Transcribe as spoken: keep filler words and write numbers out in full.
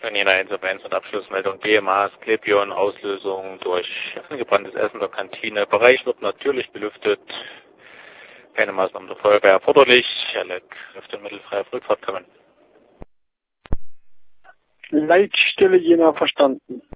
Jena eins auf eins und Abschlussmeldung B M As, Klepion, Auslösung durch angebranntes Essen der Kantine. Bereich wird natürlich belüftet. Keine Maßnahmen der Feuerwehr erforderlich. Alle Kräfte mittelfrei auf Rückfahrt kommen. Leitstelle Jena verstanden.